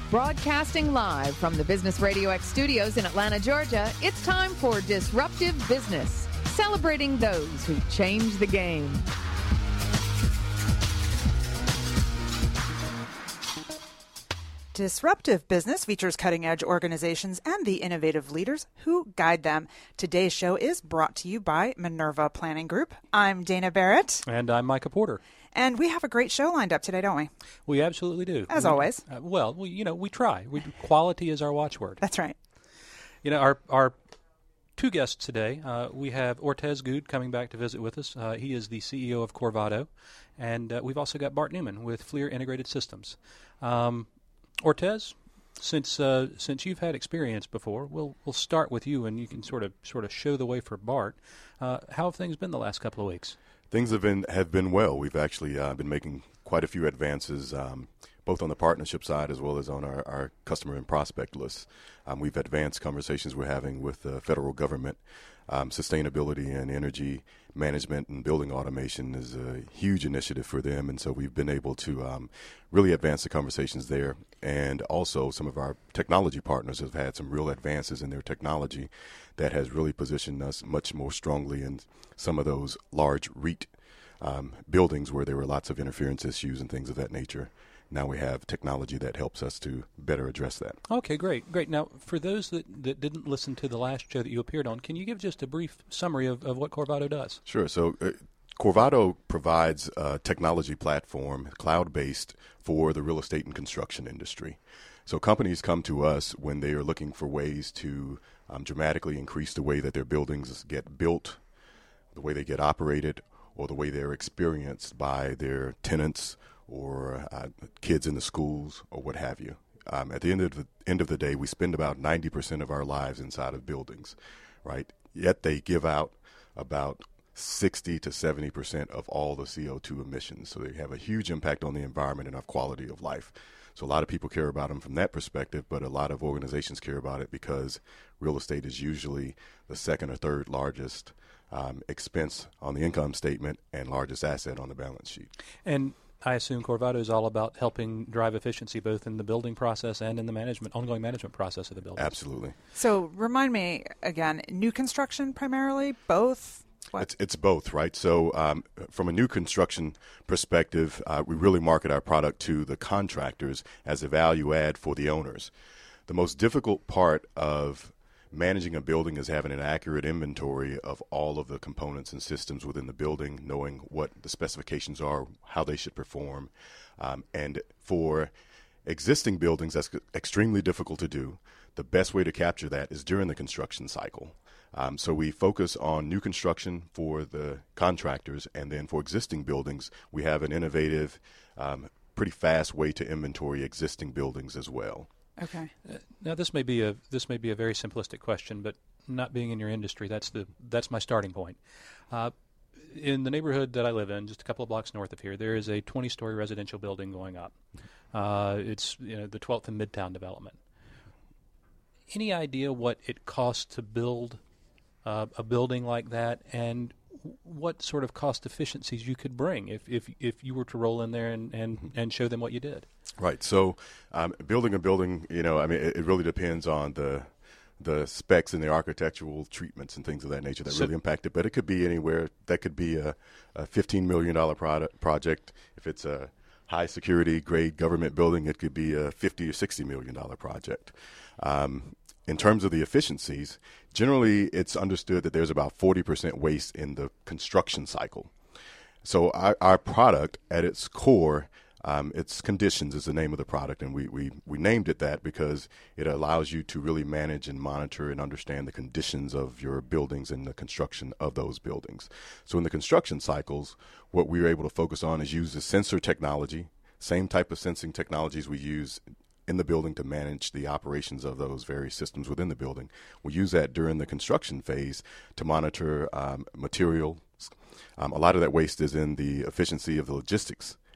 Broadcasting live from the Business Radio X studios in Atlanta, Georgia, it's time for Disruptive Business, celebrating those who change the game. Disruptive Business features cutting-edge organizations and the innovative leaders who guide them. Today's show is brought to you by Minerva Planning Group. I'm Dana Barrett. And I'm Micah Porter. And we have a great show lined up today, don't we? We absolutely do. As always. We try. Quality is our watchword. That's right. Our two guests today, we have Ortez Good coming back to visit with us. He is the CEO of Corvado. And we've also got Bart Newman with FLIR Integrated Systems. Ortez, since you've had experience before, we'll start with you, and you can sort of show the way for Bart. How have things been the last couple of weeks? Things have been well. We've actually been making quite a few advances, both on the partnership side as well as on our customer and prospect lists. We've advanced conversations we're having with the federal government. Sustainability and energy management and building automation is a huge initiative for them, and so we've been able to really advance the conversations there. And also some of our technology partners have had some real advances in their technology that has really positioned us much more strongly in some of those large REIT buildings where there were lots of interference issues and things of that nature. Now we have technology that helps us to better address that. Okay, great. Now, for those that didn't listen to the last show that you appeared on, can you give just a brief summary of what Corvado does? Sure. So Corvado provides a technology platform, cloud-based, for the real estate and construction industry. So companies come to us when they are looking for ways to dramatically increase the way that their buildings get built, the way they get operated, or the way they're experienced by their tenants or kids in the schools or what have you. At the end of the day, we spend about 90% of our lives inside of buildings, right? Yet they give out about 60 to 70% of all the CO2 emissions. So they have a huge impact on the environment and our quality of life. So a lot of people care about them from that perspective, but a lot of organizations care about it because real estate is usually the second or third largest expense on the income statement and largest asset on the balance sheet. And I assume Corvado is all about helping drive efficiency both in the building process and in the ongoing management process of the building. Absolutely. So remind me again, new construction primarily, both? It's both, right? So from a new construction perspective, we really market our product to the contractors as a value add for the owners. The most difficult part of managing a building is having an accurate inventory of all of the components and systems within the building, knowing what the specifications are, how they should perform. And for existing buildings, that's extremely difficult to do. The best way to capture that is during the construction cycle. So we focus on new construction for the contractors, and then for existing buildings, we have an innovative, pretty fast way to inventory existing buildings as well. Okay. Now this may be a very simplistic question, but not being in your industry, that's my starting point. In the neighborhood that I live in, just a couple of blocks north of here, there is a 20-story residential building going up. It's the 12th and Midtown development. Any idea what it costs to build a building like that, and what sort of cost efficiencies you could bring if you were to roll in there and show them what you did? Right. So building a building, it really depends on the specs and the architectural treatments and things of that nature that really impact it. But it could be anywhere. That could be a $15 million project. If it's a high security grade government building, it could be a $50 or $60 million project. In terms of the efficiencies, generally it's understood that there's about 40% waste in the construction cycle. So our product at its core, it's Conditions is the name of the product, and we named it that because it allows you to really manage and monitor and understand the conditions of your buildings and the construction of those buildings. So in the construction cycles, what we were able to focus on is use the sensor technology, same type of sensing technologies we use in the building to manage the operations of those various systems within the building. We use that during the construction phase to monitor material. A lot of that waste is in the efficiency of the logistics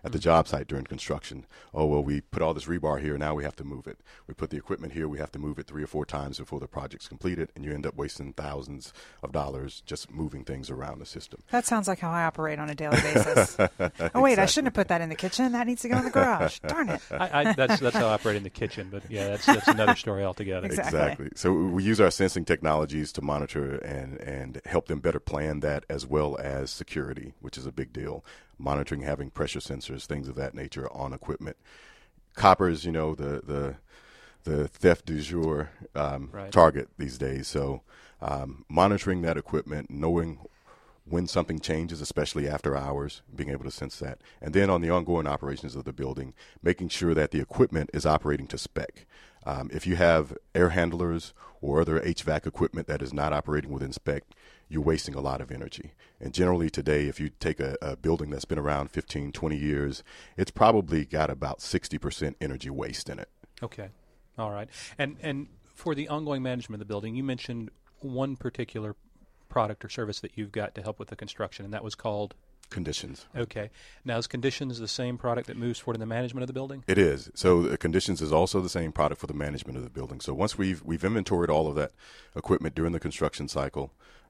at the job site during construction. Oh, well, we put all this rebar here, now we have to move it. We put the equipment here, we have to move it 3 or 4 times before the project's completed, and you end up wasting thousands of dollars just moving things around the system. That sounds like how I operate on a daily basis. Oh, wait, exactly. I shouldn't have put that in the kitchen. That needs to go in the garage. Darn it. That's how I operate in the kitchen, but yeah, that's another story altogether. Exactly. So we use our sensing technologies to monitor and help them better plan that, as well as security, which is a big deal. Monitoring, having pressure sensors, things of that nature on equipment. Copper's, the theft du jour target these days. So monitoring that equipment, knowing when something changes, especially after hours, being able to sense that. And then on the ongoing operations of the building, making sure that the equipment is operating to spec. If you have air handlers or other HVAC equipment that is not operating within spec, you're wasting a lot of energy. And generally today, if you take a building that's been around 15, 20 years, it's probably got about 60% energy waste in it. Okay. All right. And for the ongoing management of the building, you mentioned one particular product or service that you've got to help with the construction, and that was called? Conditions. Okay. Now, is Conditions the same product that moves forward in the management of the building? It is. So Conditions is also the same product for the management of the building. So once we've inventoried all of that equipment during the construction cycle,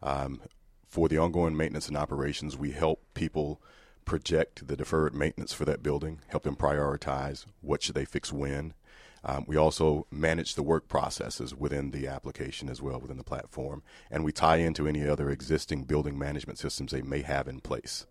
for the ongoing maintenance and operations, we help people project the deferred maintenance for that building, help them prioritize what should they fix when. We also manage the work processes within the application as well, within the platform, and we tie into any other existing building management systems they may have in place.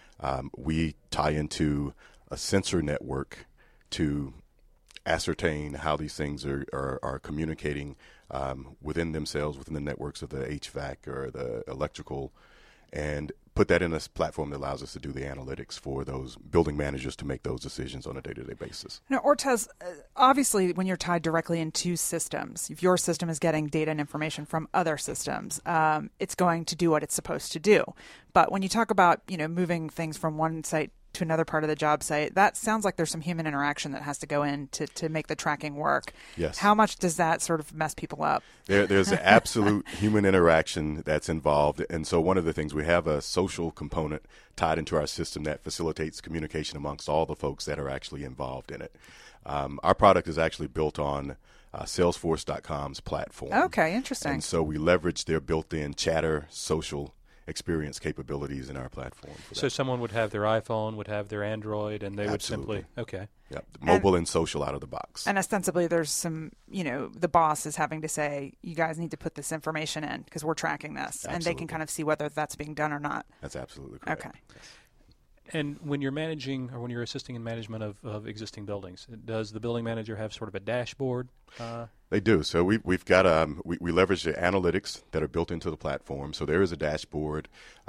We tie into a sensor network to ascertain how these things are communicating within themselves, within the networks of the HVAC or the electrical, and put that in a platform that allows us to do the analytics for those building managers to make those decisions on a day-to-day basis. Now, Ortez, obviously, when you're tied directly into systems, if your system is getting data and information from other systems, it's going to do what it's supposed to do. But when you talk about, moving things from one site to another part of the job site, that sounds like there's some human interaction that has to go in to make the tracking work. Yes. How much does that sort of mess people up? There's absolute human interaction that's involved. And so one of the things, we have a social component tied into our system that facilitates communication amongst all the folks that are actually involved in it. Our product is actually built on Salesforce.com's platform. Okay, interesting. And so we leverage their built-in chatter social experience capabilities in our platform. So someone would have their iPhone, would have their Android, and they Absolutely. would simply, okay. Yep, mobile and social out of the box. And ostensibly there's some, the boss is having to say, you guys need to put this information in because we're tracking this. Absolutely. And they can kind of see whether that's being done or not. That's absolutely correct. Okay. Yes. And when you're managing, or when you're assisting in management of existing buildings, does the building manager have sort of a dashboard? They do. So we've got we leverage the analytics that are built into the platform. So there is a dashboard.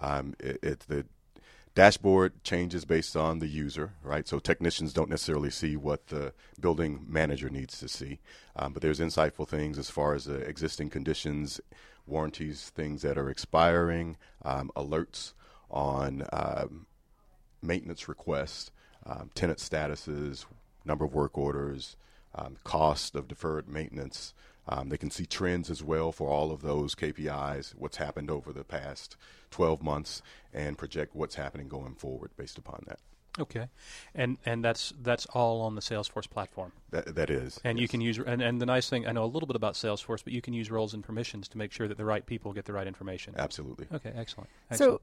The dashboard changes based on the user, right? So technicians don't necessarily see what the building manager needs to see, but there's insightful things as far as existing conditions, warranties, things that are expiring, alerts on maintenance requests, tenant statuses, number of work orders, cost of deferred maintenance. They can see trends as well for all of those KPIs, what's happened over the past 12 months, and project what's happening going forward based upon that. Okay, and that's all on the Salesforce platform. That is. And yes. you can use, and the nice thing, I know a little bit about Salesforce, but you can use roles and permissions to make sure that the right people get the right information. Absolutely. Okay, excellent. So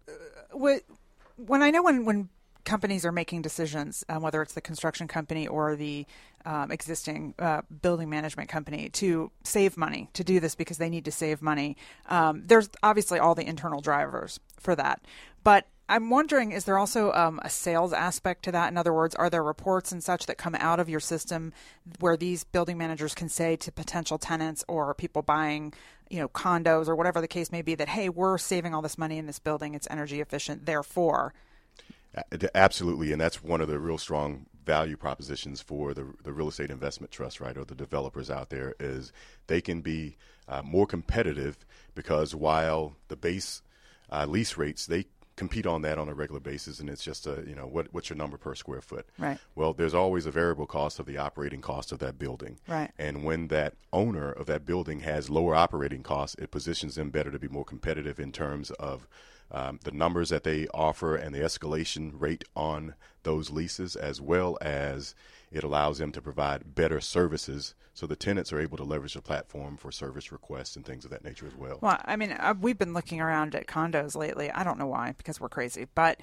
when companies are making decisions, whether it's the construction company or the existing building management company, to save money, to do this because they need to save money, there's obviously all the internal drivers for that. But I'm wondering, is there also a sales aspect to that? In other words, are there reports and such that come out of your system where these building managers can say to potential tenants or people buying, condos or whatever the case may be, that, hey, we're saving all this money in this building, it's energy efficient, therefore? Absolutely, and that's one of the real strong value propositions for the real estate investment trust, right, or the developers out there, is they can be more competitive because while the base lease rates, they compete on that on a regular basis, and it's just what's your number per square foot? Right. Well, there's always a variable cost of the operating cost of that building. Right. And when that owner of that building has lower operating costs, it positions them better to be more competitive in terms of the numbers that they offer and the escalation rate on those leases, as well as it allows them to provide better services so the tenants are able to leverage the platform for service requests and things of that nature as well. Well, I mean, we've been looking around at condos lately. I don't know why, because we're crazy. But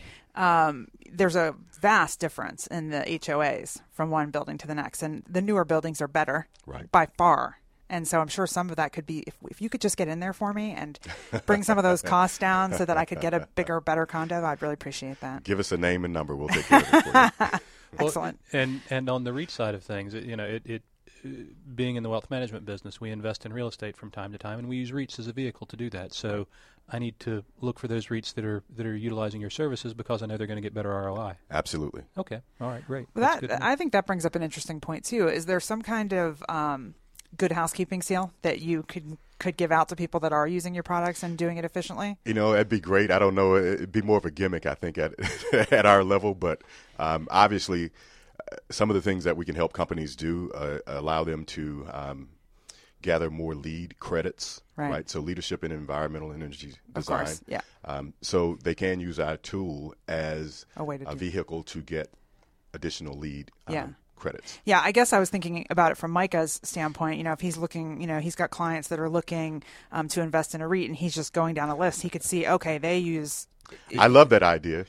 there's a vast difference in the HOAs from one building to the next. And the newer buildings are better by far. And so I'm sure some of that could be, if you could just get in there for me and bring some of those costs down so that I could get a bigger, better condo, I'd really appreciate that. Give us a name and number. We'll take care of it for you. Excellent. And on the REIT side of things, being in the wealth management business, we invest in real estate from time to time, and we use REITs as a vehicle to do that. So I need to look for those REITs that are utilizing your services because I know they're going to get better ROI. Absolutely. Okay. All right. Great. Well, I think that brings up an interesting point too. Is there some kind of good housekeeping seal that you could give out to people that are using your products and doing it efficiently? It'd be great. I don't know. It'd be more of a gimmick, I think, at at our level. But obviously, some of the things that we can help companies do allow them to gather more LEED credits, right? So leadership in environmental and energy design. Of course, yeah. So they can use our tool as a vehicle to get additional LEED credits. Yeah, I guess I was thinking about it from Micah's standpoint. If he's looking, he's got clients that are looking to invest in a REIT, and he's just going down a list. He could see, okay, they use. I love that idea.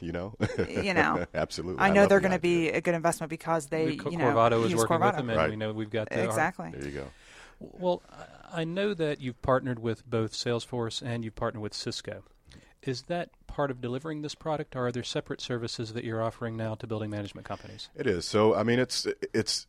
Absolutely. I know they're going to be a good investment because they, Corvado is working Corvado. with them, and we know we've got exactly. There you go. Well, I know that you've partnered with both Salesforce and you've partnered with Cisco. Is that part of delivering this product, or are there separate services that you're offering now to building management companies? It is. So, I mean, it's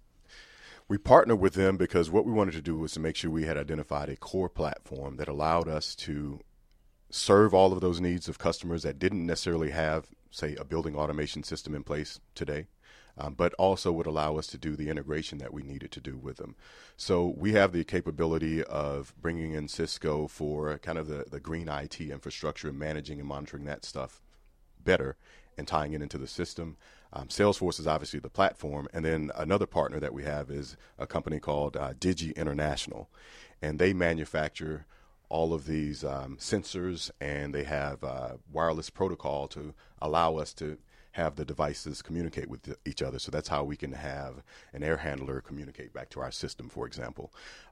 we partnered with them because what we wanted to do was to make sure we had identified a core platform that allowed us to serve all of those needs of customers that didn't necessarily have, say, a building automation system in place today, but also would allow us to do the integration that we needed to do with them. So we have the capability of bringing in Cisco for kind of the green IT infrastructure and managing and monitoring that stuff better and tying it into the system. Salesforce is obviously the platform. And then another partner that we have is a company called Digi International. And they manufacture all of these sensors, and they have wireless protocol to allow us to have the devices communicate with each other. So that's how we can have an air handler communicate back to our system, for example.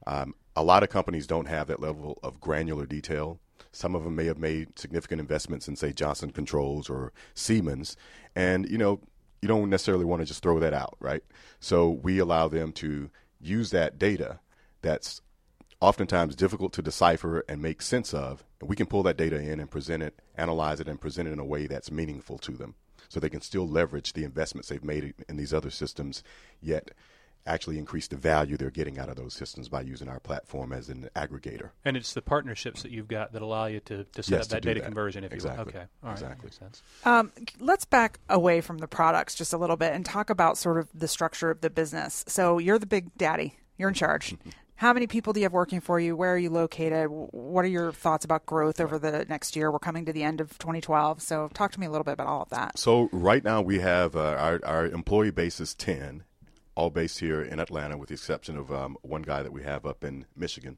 A lot of companies don't have that level of granular detail. Some of them may have made significant investments in, say, Johnson Controls or Siemens. And, you don't necessarily want to just throw that out, right? So we allow them to use that data that's oftentimes difficult to decipher and make sense of. And we can pull that data in and present it, analyze it, and present it in a way that's meaningful to them, so they can still leverage the investments they've made in these other systems, yet actually increase the value they're getting out of those systems by using our platform as an aggregator. And it's the partnerships that you've got that allow you to set up that data conversion, if you will. Okay. All right. Exactly. That makes sense. Let's back away from the products just a little bit and talk about sort of the structure of the business. So you're the big daddy. You're in charge. How many people do you have working for you? Where are you located? What are your thoughts about growth over the next year? We're coming to the end of 2012, so talk to me a little bit about all of that. So right now we have our employee base is 10, all based here in Atlanta, with the exception of one guy that we have up in Michigan.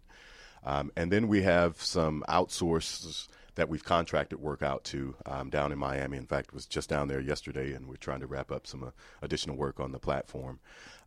And then we have some outsources that we've contracted work out to down in Miami. In fact, was just down there yesterday, and we're trying to wrap up some additional work on the platform.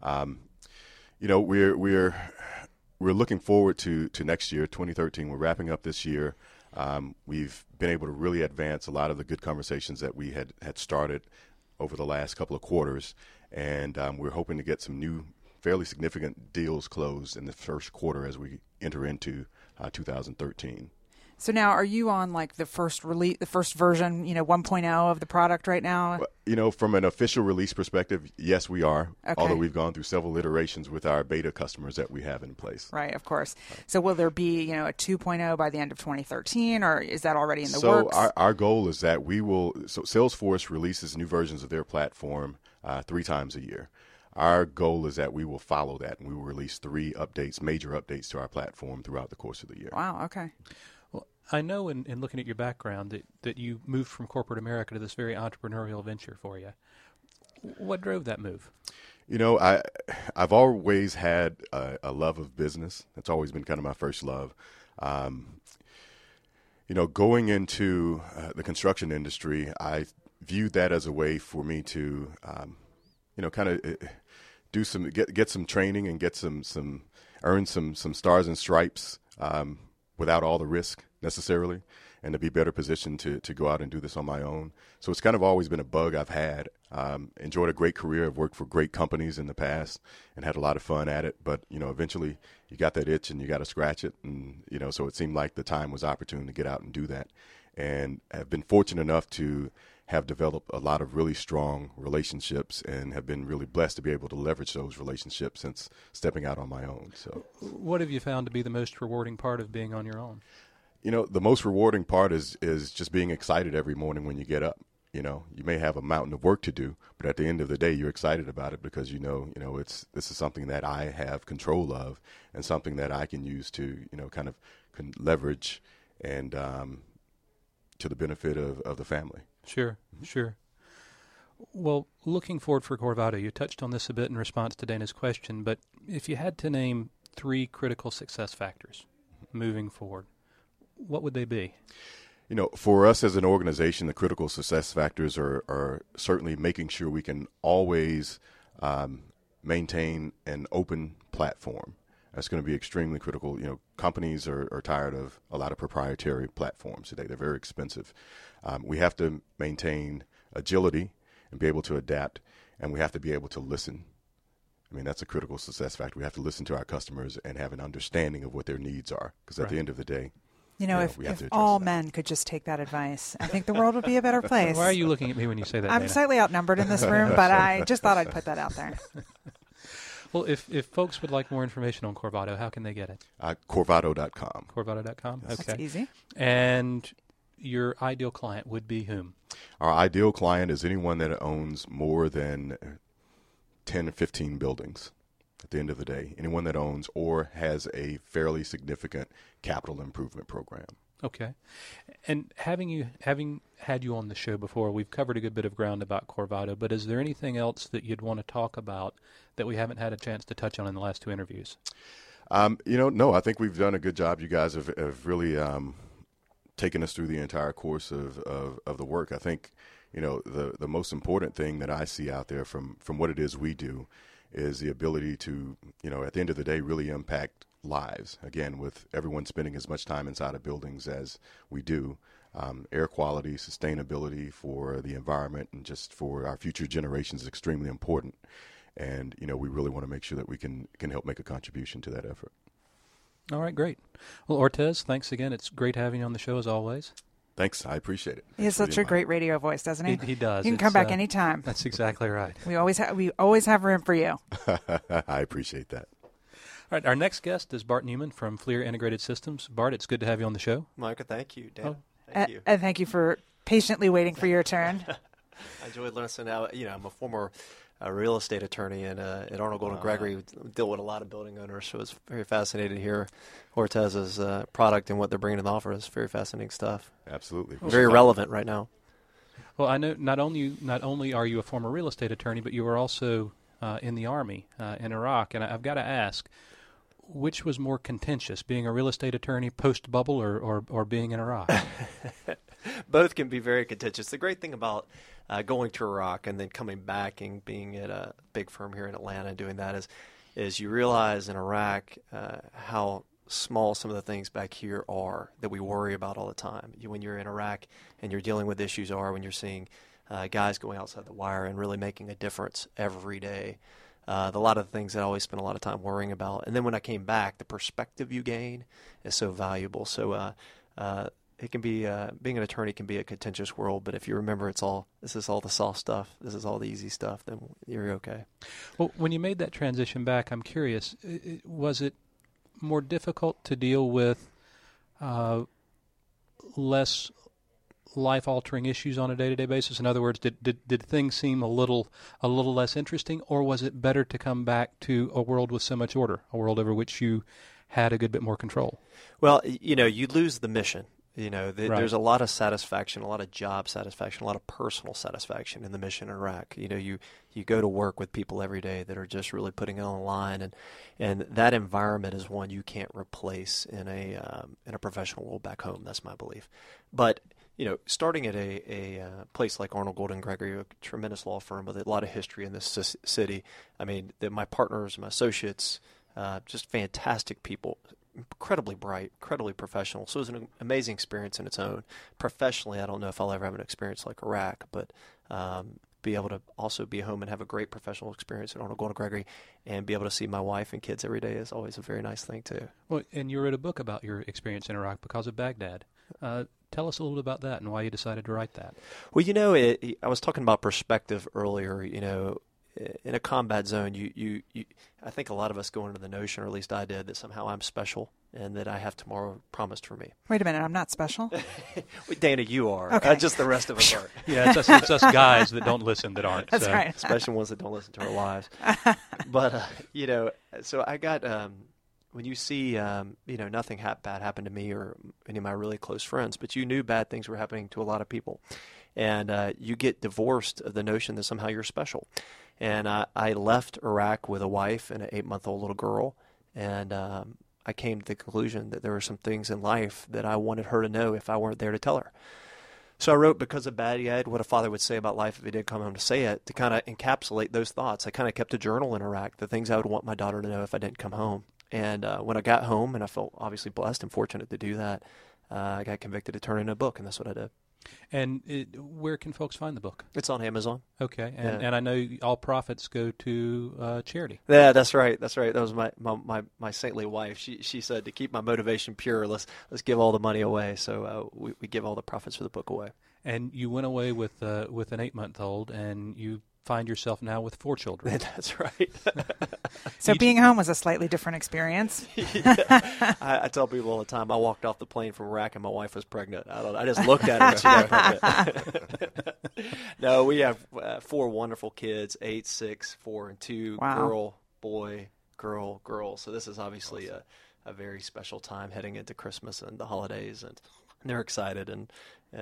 We're looking forward to next year, 2013. We're wrapping up this year. We've been able to really advance a lot of the good conversations that we had started over the last couple of quarters, and we're hoping to get some new, fairly significant deals closed in the first quarter as we enter into 2013. So now, are you on like the first release, the first version, 1.0 of the product right now? From an official release perspective, yes, we are. Okay. Although we've gone through several iterations with our beta customers that we have in place. Right, of course. So will there be, a 2.0 by the end of 2013, or is that already in the works? So our goal is that we will. So Salesforce releases new versions of their platform 3 times a year. Our goal is that we will follow that, and we will release 3 updates, major updates to our platform throughout the course of the year. Wow. Okay. I know in looking at your background that you moved from corporate America to this very entrepreneurial venture for you. What drove that move? I've always had a love of business. That's always been kind of my first love. Going into the construction industry, I viewed that as a way for me to, kind of do get some training and get earn some stars and stripes without all the risk necessarily, and to be better positioned to go out and do this on my own. So it's kind of always been a bug I've had. Enjoyed a great career. I've worked for great companies in the past and had a lot of fun at it. But, eventually you got that itch and you got to scratch it. And, so it seemed like the time was opportune to get out and do that. And have been fortunate enough to have developed a lot of really strong relationships and have been really blessed to be able to leverage those relationships since stepping out on my own. So, what have you found to be the most rewarding part of being on your own? The most rewarding part is just being excited every morning when you get up. You may have a mountain of work to do, but at the end of the day, you're excited about it because this is something that I have control of and something that I can use to can leverage and to the benefit of the family. Sure. Well, looking forward for Corvado, you touched on this a bit in response to Dana's question, but if you had to name 3 critical success factors moving forward, what would they be? For us as an organization, the critical success factors are certainly making sure we can always maintain an open platform. That's going to be extremely critical. Companies are tired of a lot of proprietary platforms today. They're very expensive. We have to maintain agility and be able to adapt, and we have to be able to listen. That's a critical success factor. We have to listen to our customers and have an understanding of what their needs are, because at the end of the day, if all men could just take that advice, I think the world would be a better place. Why are you looking at me when you say that, I'm Dana? Slightly outnumbered in this room, but I just thought I'd put that out there. Well, if folks would like more information on Corvado, how can they get it? Corvado.com. Corvado.com? Yes. Okay. That's easy. And your ideal client would be whom? Our ideal client is anyone that owns more than 10 or 15 buildings. At the end of the day, anyone that owns or has a fairly significant capital improvement program. Okay. And having had you on the show before, we've covered a good bit of ground about Corvado, but is there anything else that you'd want to talk about that we haven't had a chance to touch on in the last 2 interviews? No, I think we've done a good job. You guys have really taken us through the entire course of the work. I think, the most important thing that I see out there from what it is we do is the ability to, at the end of the day, really impact lives. Again, with everyone spending as much time inside of buildings as we do, air quality, sustainability for the environment, and just for our future generations is extremely important. And, we really want to make sure that we can help make a contribution to that effort. All right, great. Well, Ortez, thanks again. It's great having you on the show as always. Thanks. I appreciate it. He has such a great radio voice, doesn't he? He does. You can come back anytime. That's exactly right. We always have room for you. I appreciate that. All right, our next guest is Bart Newman from FLIR Integrated Systems. Bart, it's good to have you on the show. Micah, thank you. Dan, thank you. And thank you for patiently waiting for your turn. I enjoyed listening. I'm a former real estate attorney at Arnold Gold & Gregory. We deal with a lot of building owners, so it's very fascinating to hear Ortez's product and what they're bringing to the offer. It's very fascinating stuff. Absolutely. Very relevant right now. Well, I know not only are you a former real estate attorney, but you were also in the Army in Iraq. And I've got to ask, which was more contentious, being a real estate attorney post-bubble or being in Iraq? Both can be very contentious. The great thing about going to Iraq and then coming back and being at a big firm here in Atlanta and doing that is you realize in Iraq how small some of the things back here are that we worry about all the time. When you're in Iraq and you're dealing with issues when you're seeing guys going outside the wire and really making a difference every day. A lot of the things that I always spend a lot of time worrying about. And then when I came back, the perspective you gain is so valuable. So it can be being an attorney can be a contentious world, but if you remember this is all the soft stuff, this is all the easy stuff, then you're okay. Well, when you made that transition back, I'm curious, was it more difficult to deal with less life-altering issues on a day-to-day basis? In other words, did things seem a little less interesting, or was it better to come back to a world with so much order, a world over which you had a good bit more control? Well, you lose the mission. There's a lot of satisfaction, a lot of job satisfaction, a lot of personal satisfaction in the mission in Iraq. You go to work with people every day that are just really putting it on the line, and that environment is one you can't replace in a professional world back home. That's my belief. But starting at a place like Arnold Golden Gregory, a tremendous law firm with a lot of history in this city. I mean, my partners, my associates, just fantastic people. Incredibly bright, incredibly professional. So it was an amazing experience in its own. Professionally, I don't know if I'll ever have an experience like Iraq, but be able to also be home and have a great professional experience at Arnold Golden Gregory and be able to see my wife and kids every day is always a very nice thing, too. Well, and you wrote a book about your experience in Iraq because of Baghdad. Tell us a little bit about that and why you decided to write that. Well, I was talking about perspective earlier. In a combat zone, I think a lot of us go into the notion, or at least I did, that somehow I'm special and that I have tomorrow promised for me. Wait a minute, I'm not special? Well, Dana, you are. Okay. Just the rest of us aren't. Yeah, it's us guys that don't listen that aren't. That's right. Especially ones that don't listen to our lives. But, so I got, when you see, nothing bad happen to me or any of my really close friends, but you knew bad things were happening to a lot of people. And you get divorced of the notion that somehow you're special. And I left Iraq with a wife and an 8-month-old little girl, and I came to the conclusion that there were some things in life that I wanted her to know if I weren't there to tell her. So I wrote Because of Baghdad, What a Father Would Say About Life If He Didn't Come Home to Say It, to kind of encapsulate those thoughts. I kind of kept a journal in Iraq, the things I would want my daughter to know if I didn't come home. And when I got home, and I felt obviously blessed and fortunate to do that, I got convicted to turn it into a book, and that's what I did. And where can folks find the book? It's on Amazon. Okay, and I know all profits go to charity. Yeah, that's right. That was my saintly wife. She said to keep my motivation pure, let's give all the money away. So we give all the profits for the book away. And you went away with an 8-month-old, and you find yourself now with 4 children. That's right. So being home was a slightly different experience. Yeah. I tell people all the time, I walked off the plane from Iraq and my wife was pregnant. I just looked at her and she got pregnant. No, we have 4 wonderful kids, 8, 6, 4, and 2. Wow. Girl, boy, girl, girl. So this is obviously a very special time heading into Christmas and the holidays, and they're excited, and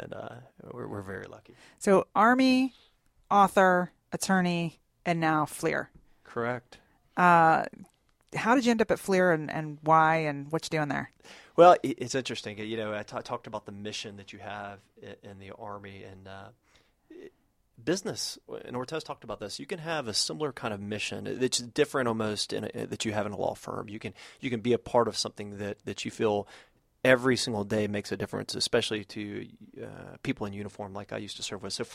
we're very lucky. So Army, author, attorney, and now FLIR. Correct. How did you end up at FLIR, and why, and what you doing there? Well, it's interesting. I talked about the mission that you have in the Army, and business, and Ortez talked about this. You can have a similar kind of mission. It's different almost that you have in a law firm. You can be a part of something that you feel every single day makes a difference, especially to people in uniform like I used to serve with. So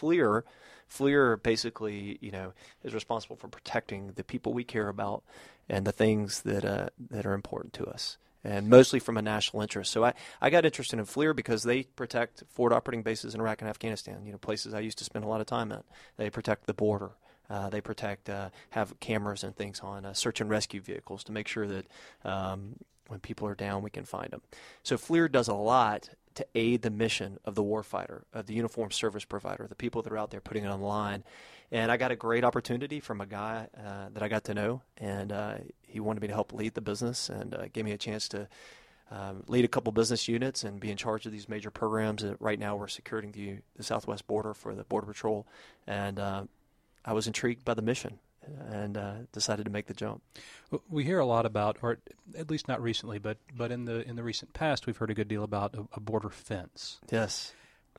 FLIR basically, is responsible for protecting the people we care about and the things that are important to us, and mostly from a national interest. So I got interested in FLIR because they protect forward operating bases in Iraq and Afghanistan, places I used to spend a lot of time at. They protect the border. They protect, have cameras and things on search and rescue vehicles to make sure that when people are down, we can find them. So FLIR does a lot to aid the mission of the warfighter, of the uniformed service provider, the people that are out there putting it on the line. And I got a great opportunity from a guy that I got to know, and he wanted me to help lead the business and gave me a chance to lead a couple business units and be in charge of these major programs. Right now we're securing the southwest border for the Border Patrol, and I was intrigued by the mission and decided to make the jump. We hear a lot about, or at least not recently, but in the recent past, we've heard a good deal about a border fence. Yes.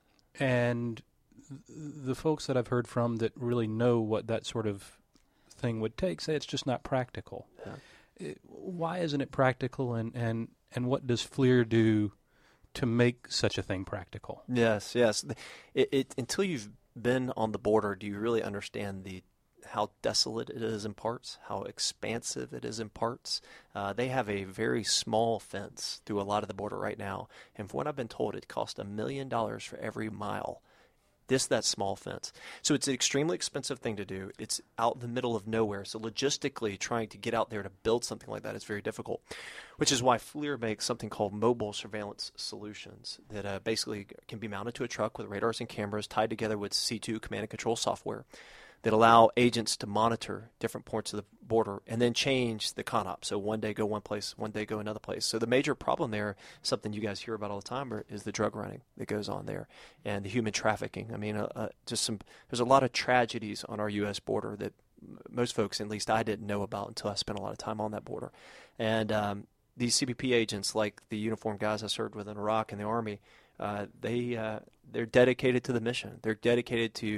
And the folks that I've heard from that really know what that sort of thing would take say it's just not practical. Yeah. Why isn't it practical, and what does FLIR do to make such a thing practical? Yes. Until you've been on the border, do you really understand how desolate it is in parts, how expansive it is in parts. They have a very small fence through a lot of the border right now, and from what I've been told, it costs $1 million for every mile. That small fence. So it's an extremely expensive thing to do. It's out in the middle of nowhere. So logistically, trying to get out there to build something like that is very difficult, which is why FLIR makes something called mobile surveillance solutions that basically can be mounted to a truck with radars and cameras tied together with C2 command and control software. that allow agents to monitor different points of the border and then change the CONOP. So one day go one place, one day go another place. So the major problem there, something you guys hear about all the time, is the drug running that goes on there and the human trafficking. I mean, there's a lot of tragedies on our U.S. border that most folks, at least I didn't know about until I spent a lot of time on that border. And these CBP agents, like the uniformed guys I served with in Iraq and the Army, they're dedicated to the mission. They're dedicated to,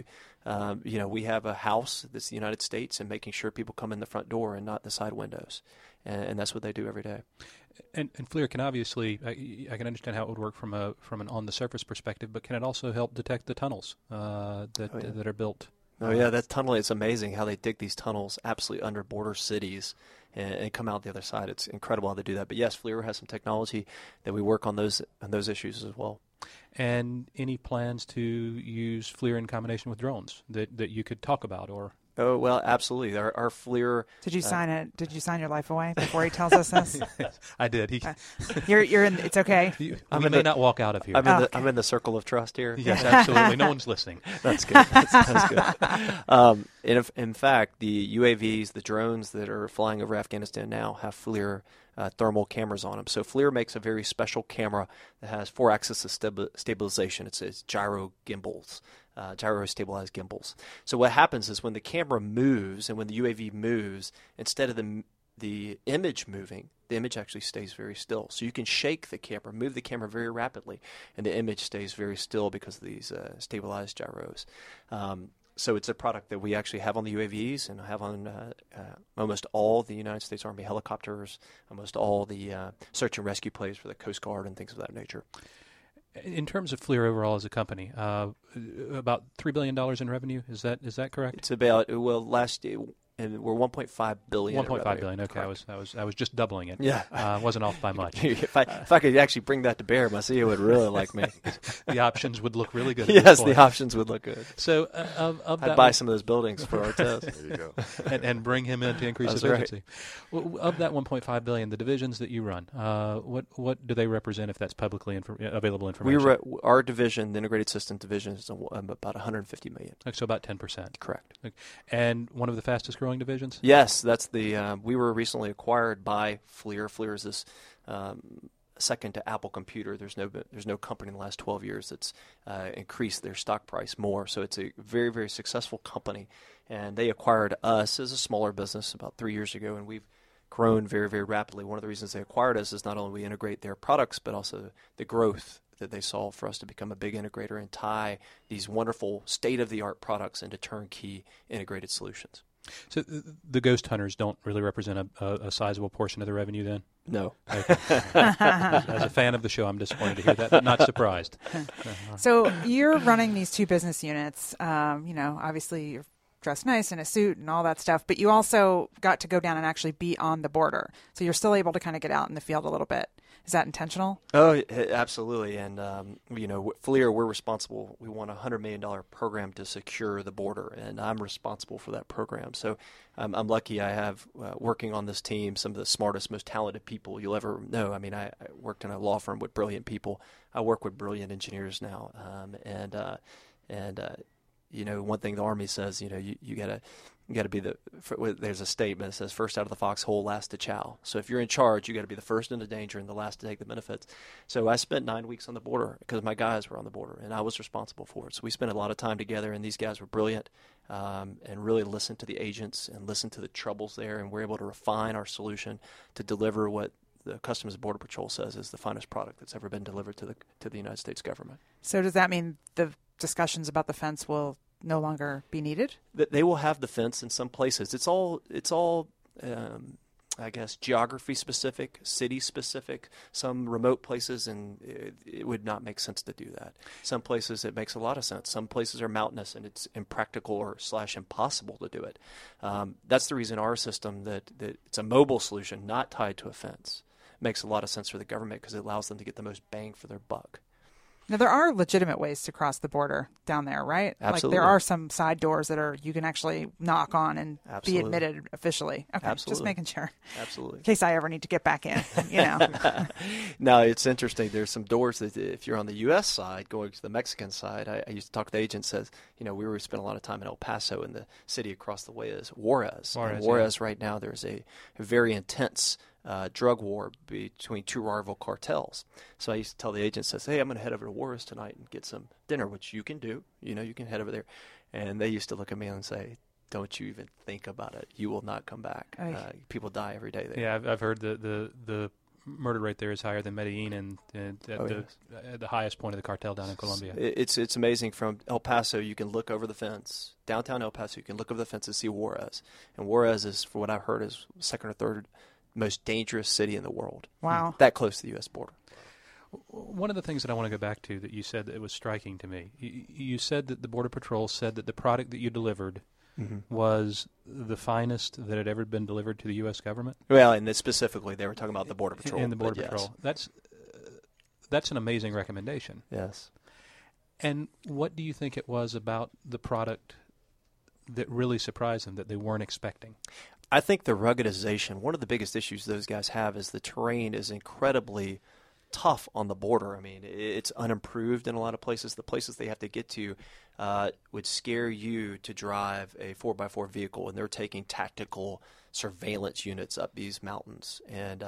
we have a house that's the United States, and making sure people come in the front door and not the side windows, and that's what they do every day. And FLIR can obviously, I can understand how it would work from an on the surface perspective, but can it also help detect the tunnels that are built? Oh yeah, that tunnel is amazing. How they dig these tunnels absolutely under border cities and come out the other side. It's incredible how they do that. But yes, FLIR has some technology that we work on those issues as well. And any plans to use FLIR in combination with drones that you could talk about, or? Oh well, absolutely. Our FLIR. Did you sign it? Did you sign your life away before he tells us this? I did. You're in. It's okay. We may not walk out of here. I'm in the circle of trust here. Yes, absolutely. No one's listening. That's good. That's good. In fact, the UAVs, the drones that are flying over Afghanistan now have FLIR thermal cameras on them. So FLIR makes a very special camera that has 4 axis of stabilization. It's gyro gimbals. Gyro-stabilized gimbals. So what happens is when the camera moves and when the UAV moves, instead of the image moving, the image actually stays very still. So you can shake the camera, move the camera very rapidly, and the image stays very still because of these stabilized gyros. So it's a product that we actually have on the UAVs and have on almost all the United States Army helicopters, almost all the search and rescue planes for the Coast Guard and things of that nature. In terms of FLIR overall as a company, about $3 billion in revenue. Is that correct? It's about last year. And we're 1.5 billion. 1.5 billion. Okay, I was just doubling it. Yeah, wasn't off by much. if I could actually bring that to bear, my CEO would really like me. The options would look really good. Yes, the options would look good. So I'd buy some of those buildings for our test. There you go. and bring him in to increase efficiency. Right. Well, of that 1.5 billion, the divisions that you run, what do they represent? If that's publicly available information, our division, the Integrated Systems Division, is about 150 million. So about 10%. Correct. And one of the fastest growing divisions? Yes, that's the. We were recently acquired by FLIR. FLIR is this second to Apple Computer. There's no company in the last 12 years that's increased their stock price more. So it's a very, very successful company, and they acquired us as a smaller business about 3 years ago, and we've grown very, very rapidly. One of the reasons they acquired us is not only we integrate their products, but also the growth that they saw for us to become a big integrator and tie these wonderful state-of-the-art products into turnkey integrated solutions. So the ghost hunters don't really represent a sizable portion of the revenue then? No. Okay. As a fan of the show, I'm disappointed to hear that, but not surprised. So you're running these 2 business units. Obviously you're dressed nice in a suit and all that stuff, but you also got to go down and actually be on the border. So you're still able to kind of get out in the field a little bit. Is that intentional? Oh, absolutely. And, FLIR, we're responsible. We want a $100 million program to secure the border, and I'm responsible for that program. So I'm lucky I have working on this team some of the smartest, most talented people you'll ever know. I mean, I worked in a law firm with brilliant people. I work with brilliant engineers now. One thing the Army says, you gotta be there's a statement that says first out of the foxhole, last to chow. So if you're in charge, you got to be the first into danger and the last to take the benefits. So I spent 9 weeks on the border because my guys were on the border and I was responsible for it. So we spent a lot of time together, and these guys were brilliant and really listened to the agents and listened to the troubles there, and we're able to refine our solution to deliver what the Customs and Border Patrol says is the finest product that's ever been delivered to the United States government. So does that mean the discussions about the fence will no longer be needed? They will have the fence in some places. It's all I guess, geography specific, city specific. Some remote places, and it would not make sense to do that. Some places it makes a lot of sense. Some places are mountainous and it's impractical or / impossible to do it. That's the reason our system that it's a mobile solution, not tied to a fence, makes a lot of sense for the government because it allows them to get the most bang for their buck. Now, there are legitimate ways to cross the border down there, right? Absolutely. Like there are some side doors that you can actually knock on and Absolutely. be admitted officially. Okay, Absolutely. just making sure. Absolutely. In case I ever need to get back in, you know. No, it's interesting. There's some doors that if you're on the U.S. side, going to the Mexican side, I used to talk to the agent, says, we spent a lot of time in El Paso, and the city across the way is Juarez. And Juarez right now, there's a very intense drug war between two rival cartels. So I used to tell the agent, says, hey, I'm going to head over to Juarez tonight and get some dinner, which you can do. You can head over there. And they used to look at me and say, don't you even think about it. You will not come back. People die every day there. Yeah, I've heard the murder rate there is higher than Medellin and at the highest point of the cartel down in Colombia. It's amazing. From El Paso, you can look over the fence. Downtown El Paso, you can look over the fence and see Juarez. And Juarez is, for what I've heard, is second or third most dangerous city in the world. Wow. That close to the U.S. border. One of the things that I want to go back to that you said that was striking to me, you said that the Border Patrol said that the product that you delivered was the finest that had ever been delivered to the U.S. government? Well, and specifically, they were talking about the Border Patrol. In the Border Patrol. Yes. That's an amazing recommendation. Yes. And what do you think it was about the product that really surprised them that they weren't expecting? I think the ruggedization, one of the biggest issues those guys have is the terrain is incredibly tough on the border. I mean, it's unimproved in a lot of places. The places they have to get to would scare you to drive a 4x4 vehicle, and they're taking tactical surveillance units up these mountains. And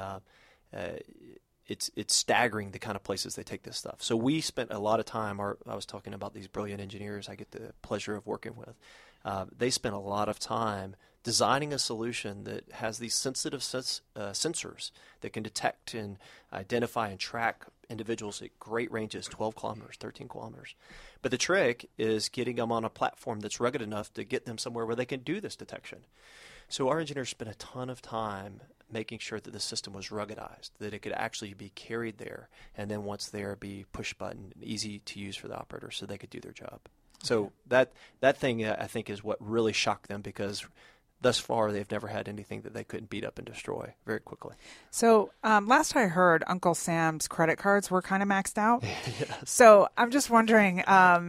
it's staggering the kind of places they take this stuff. So we spent a lot of time, I was talking about these brilliant engineers I get the pleasure of working with. They spent a lot of time designing a solution that has these sensitive sensors that can detect and identify and track individuals at great ranges, 12 kilometers, 13 kilometers. But the trick is getting them on a platform that's rugged enough to get them somewhere where they can do this detection. So our engineers spent a ton of time making sure that the system was ruggedized, that it could actually be carried there, and then once there, be push button, easy to use for the operator so they could do their job. So that thing, I think, is what really shocked them, because thus far they've never had anything that they couldn't beat up and destroy very quickly. So last I heard, Uncle Sam's credit cards were kind of maxed out. Yes. So I'm just wondering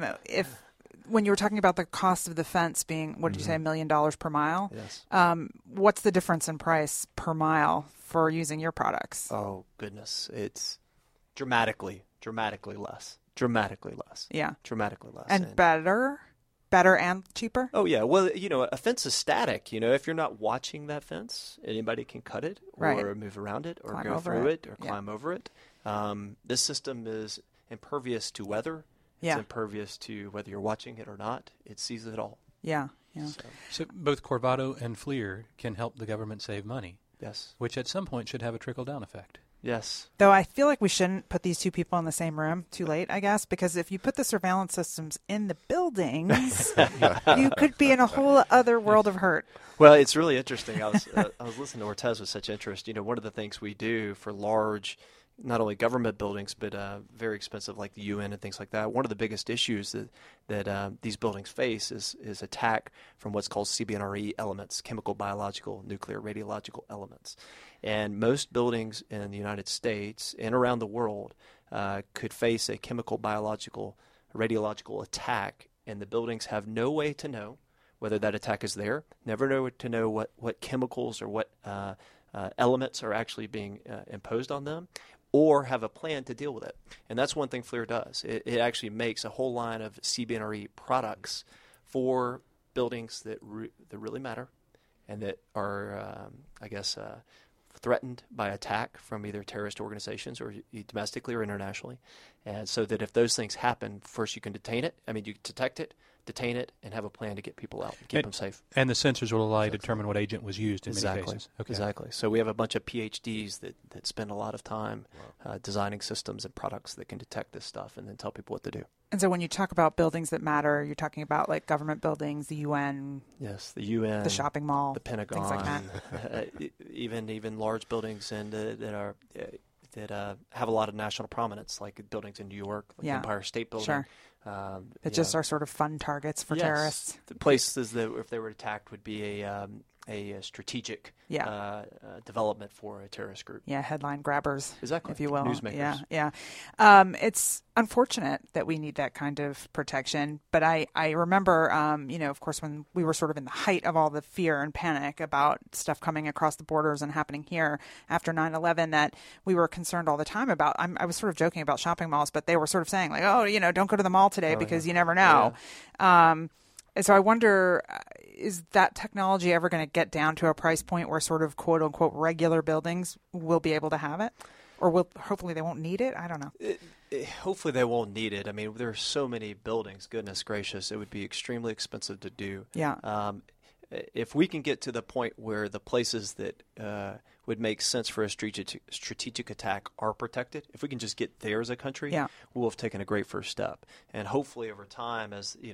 if, when you were talking about the cost of the fence being, what did you say, $1 million per mile? Yes. What's the difference in price per mile for using your products? Oh, goodness. It's dramatically less. Dramatically less. Yeah. Dramatically less. And better and cheaper? Oh, yeah. Well, a fence is static. If you're not watching that fence, anybody can cut it or move around it or go through it or climb over it. This system is impervious to weather. It's impervious to whether you're watching it or not. It sees it all. Yeah. So both Corvado and FLIR can help the government save money. Yes. Which at some point should have a trickle-down effect. Yes. Though I feel like we shouldn't put these two people in the same room too late, I guess, because if you put the surveillance systems in the buildings, you could be in a whole other world of hurt. Well, it's really interesting. I was listening to Ortez with such interest. One of the things we do for large, not only government buildings, but very expensive, like the UN and things like that. One of the biggest issues that these buildings face is attack from what's called CBNRE elements, chemical, biological, nuclear, radiological elements. And most buildings in the United States and around the world could face a chemical, biological, radiological attack, and the buildings have no way to know whether that attack is there, never know to know what chemicals or what elements are actually being imposed on them, or have a plan to deal with it. And that's one thing FLIR does. It actually makes a whole line of CBNRE products for buildings that really matter and that are, threatened by attack from either terrorist organizations or domestically or internationally. And so that if those things happen, first you can you detect it, detain it, and have a plan to get people out and keep them safe. And the sensors will allow you to determine what agent was used in many cases. Okay. Exactly. So we have a bunch of PhDs that spend a lot of time designing systems and products that can detect this stuff and then tell people what to do. And so when you talk about buildings that matter, you're talking about like government buildings, the UN. Yes, the UN, the shopping mall, the Pentagon, things like that. even large buildings and that have a lot of national prominence, like buildings in New York, like the Empire State Building. Sure. That just are sort of fun targets for terrorists. The places that, if they were attacked, would be strategic development for a terrorist group. Yeah, headline grabbers, exactly, if you will. Newsmakers. Yeah. It's unfortunate that we need that kind of protection. But I remember, of course, when we were sort of in the height of all the fear and panic about stuff coming across the borders and happening here after 9/11, that we were concerned all the time about. I was sort of joking about shopping malls, but they were sort of saying like, oh, don't go to the mall today because you never know. And so I wonder, is that technology ever going to get down to a price point where sort of quote unquote regular buildings will be able to have it? Or hopefully they won't need it? I don't know. Hopefully they won't need it. I mean, there are so many buildings, goodness gracious, it would be extremely expensive to do. Yeah. If we can get to the point where the places that would make sense for a strategic attack are protected, if we can just get there as a country, we'll have taken a great first step. And hopefully over time,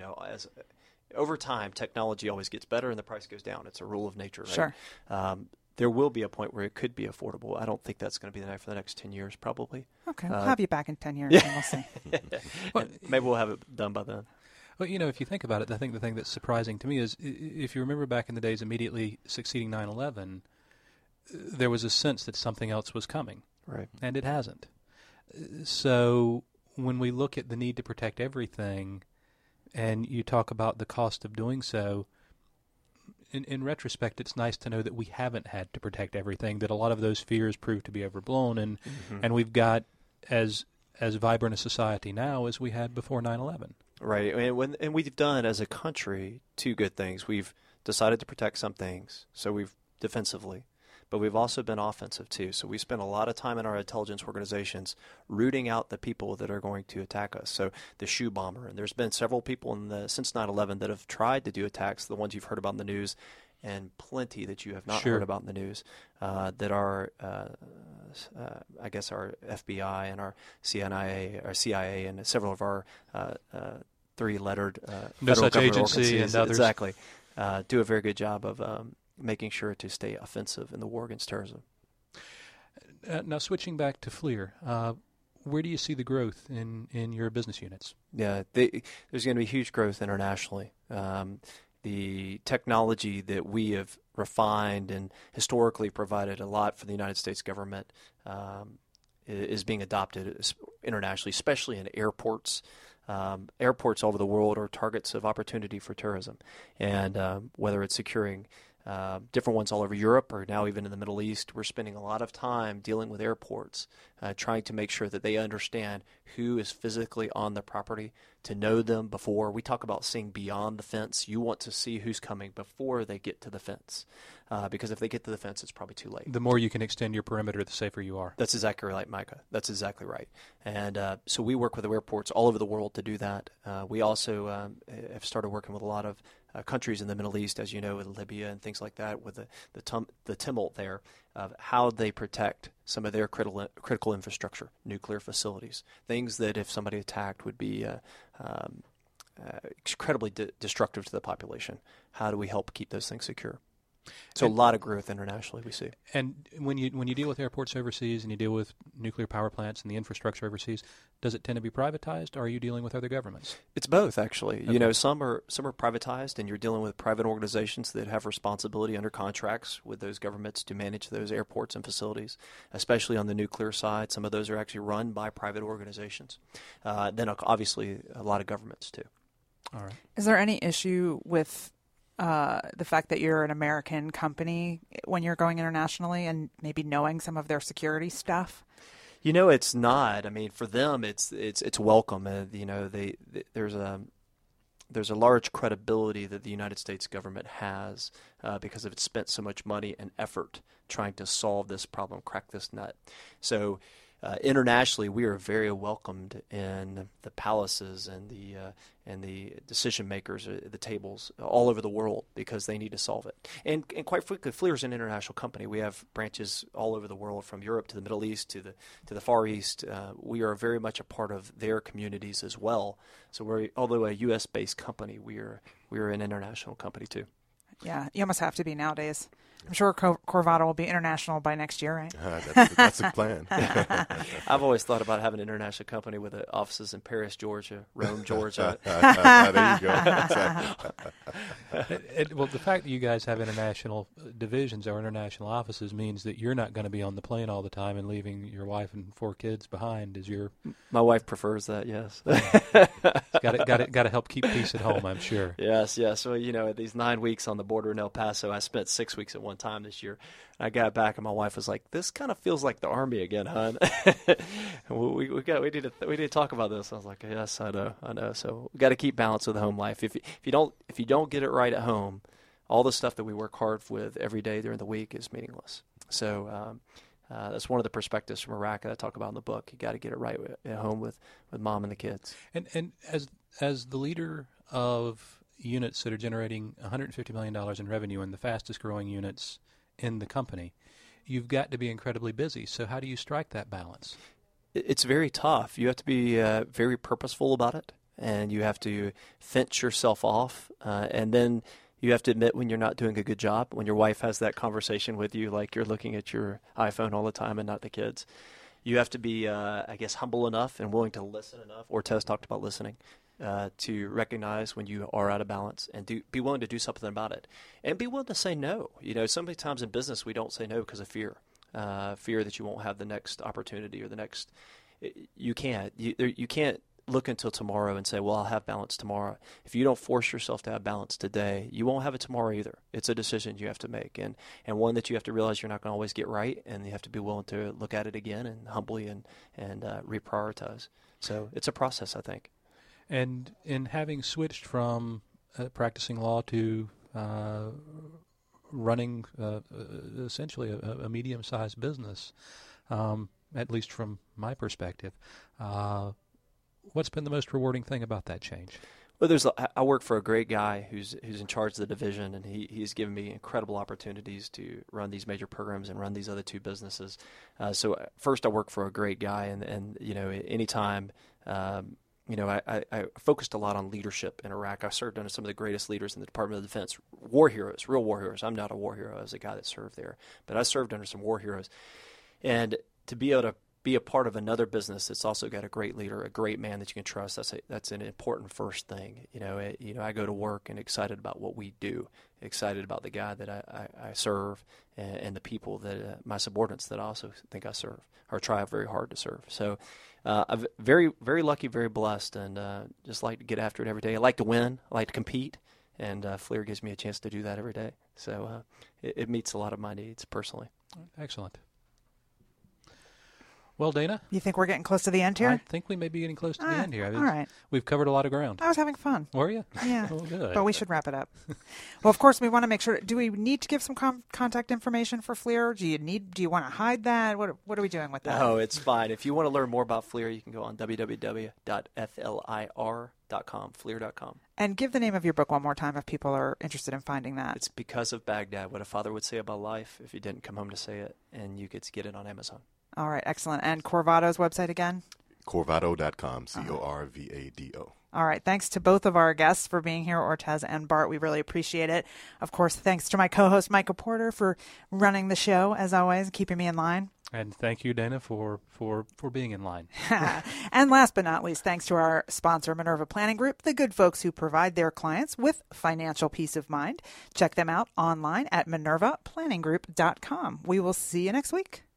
over time, technology always gets better and the price goes down. It's a rule of nature, right? Sure. There will be a point where it could be affordable. I don't think that's going to be for the next 10 years, probably. Okay, we'll have you back in 10 years and we'll see. Maybe we'll have it done by then. Well, if you think about it, I think the thing that's surprising to me is if you remember back in the days immediately succeeding 9/11, there was a sense that something else was coming. Right. And it hasn't. So when we look at the need to protect everything and you talk about the cost of doing so, in retrospect, it's nice to know that we haven't had to protect everything, that a lot of those fears proved to be overblown, and we've got as vibrant a society now as we had before 9/11. Right, and we've done as a country two good things. We've decided to protect some things, so we've defensively, but we've also been offensive too. So we spent a lot of time in our intelligence organizations rooting out the people that are going to attack us. So the shoe bomber, and there's been several people since 9/11 that have tried to do attacks, the ones you've heard about in the news, and plenty that you have not heard about in the news, that are, I guess, our FBI and our CIA and several of our three-lettered no federal such government agency organizations, and others. exactly, do a very good job of making sure to stay offensive in the war against terrorism. Now, switching back to FLIR, where do you see the growth in your business units? Yeah, there's going to be huge growth internationally. The technology that we have refined and historically provided a lot for the United States government is being adopted internationally, especially in airports. Airports all over the world are targets of opportunity for terrorism, and whether it's securing different ones all over Europe or now even in the Middle East, we're spending a lot of time dealing with airports, trying to make sure that they understand who is physically on the property, to know them before. We talk about seeing beyond the fence. You want to see who's coming before they get to the fence, because if they get to the fence, it's probably too late. The more you can extend your perimeter, the safer you are. That's exactly right, Micah. That's exactly right. And so we work with the airports all over the world to do that. We also have started working with a lot of countries in the Middle East, as you know, with Libya and things like that, with the tumult there, of how they protect some of their critical infrastructure, nuclear facilities, things that if somebody attacked would be incredibly destructive to the population. How do we help keep those things secure? So a lot of growth internationally we see. And when you deal with airports overseas and you deal with nuclear power plants and the infrastructure overseas, does it tend to be privatized, or are you dealing with other governments? It's both, actually. Okay. You know, some are privatized, and you're dealing with private organizations that have responsibility under contracts with those governments to manage those airports and facilities, especially on the nuclear side. Some of those are actually run by private organizations. Then obviously a lot of governments too. All right. Is there any issue with the fact that you're an American company when you're going internationally and maybe knowing some of their security stuff? You know, it's not. I mean, for them, it's welcome. You know, there's a large credibility that the United States government has because it's spent so much money and effort trying to solve this problem, crack this nut. So internationally, we are very welcomed in the palaces and the decision makers at the tables all over the world because they need to solve it. And quite frankly, FLIR is an international company. We have branches all over the world, from Europe to the Middle East to the Far East. We are very much a part of their communities as well. So although a U.S. based company, we're an international company too. Yeah, you almost have to be nowadays. I'm sure Corvado will be international by next year, right? That's the plan. I've always thought about having an international company with offices in Paris, Georgia, Rome, Georgia. There you go. Well, the fact that you guys have international divisions or international offices means that you're not going to be on the plane all the time and leaving your wife and 4 kids behind. My wife prefers that, yes. Got to help keep peace at home, I'm sure. Yes. So, these 9 weeks on the border in El Paso, I spent 6 weeks at one time this year. I got back and my wife was like, "This kind of feels like the Army again, hon." we need to talk about this. I was like, "Yes, I know." So we got to keep balance with the home life. If you don't get it right at home, all the stuff that we work hard with every day during the week is meaningless. So that's one of the perspectives from Iraq that I talk about in the book. You got to get it right at home with mom and the kids. And as the leader of units that are generating $150 million in revenue and the fastest growing units in the company, you've got to be incredibly busy. So how do you strike that balance? It's very tough. You have to be very purposeful about it, and you have to fence yourself off, and then you have to admit when you're not doing a good job, when your wife has that conversation with you like you're looking at your iPhone all the time and not the kids. You have to be, humble enough and willing to listen enough, or Tez talked about listening, to recognize when you are out of balance and be willing to do something about it. And be willing to say no. So many times in business we don't say no because of fear. Fear that you won't have the next opportunity or the next – you can't look until tomorrow and say, well, I'll have balance tomorrow. If you don't force yourself to have balance today, you won't have it tomorrow either. It's a decision you have to make, and one that you have to realize you're not going to always get right, and you have to be willing to look at it again and humbly and reprioritize. So it's a process, I think. And in having switched from practicing law to running essentially a medium-sized business, at least from my perspective, what's been the most rewarding thing about that change? Well, I work for a great guy who's in charge of the division, and he's given me incredible opportunities to run these major programs and run these other 2 businesses. So first, I work for a great guy, and anytime. I focused a lot on leadership in Iraq. I served under some of the greatest leaders in the Department of Defense, war heroes, real war heroes. I'm not a war hero. I was a guy that served there, but I served under some war heroes. And to be able to be a part of another business that's also got a great leader, a great man that you can trust, that's an important first thing. I go to work and excited about what we do, excited about the guy that I serve and the people that my subordinates that I also think I serve or try very hard to serve. So I'm very, very lucky, very blessed, and just like to get after it every day. I like to win. I like to compete, and FLIR gives me a chance to do that every day. So it meets a lot of my needs personally. Excellent. Well, Dana? You think we're getting close to the end here? I think we may be getting close to the end here. All right. We've covered a lot of ground. I was having fun. Were you? Yeah. Oh, good. But we should wrap it up. Well, of course, we want to make sure. Do we need to give some contact information for FLIR? Do you want to hide that? What are we doing with that? No, it's fine. If you want to learn more about FLIR, you can go on www.flir.com, FLIR.com. And give the name of your book one more time if people are interested in finding that. It's Because of Baghdad, What a Father Would Say About Life If He Didn't Come Home to Say It, and you get it on Amazon. All right, excellent. And Corvado's website again? Corvado.com, Corvado. All right. Thanks to both of our guests for being here, Ortez and Bart. We really appreciate it. Of course, thanks to my co-host, Michael Porter, for running the show, as always, keeping me in line. And thank you, Dana, for being in line. And last but not least, thanks to our sponsor, Minerva Planning Group, the good folks who provide their clients with financial peace of mind. Check them out online at minervaplanninggroup.com. We will see you next week.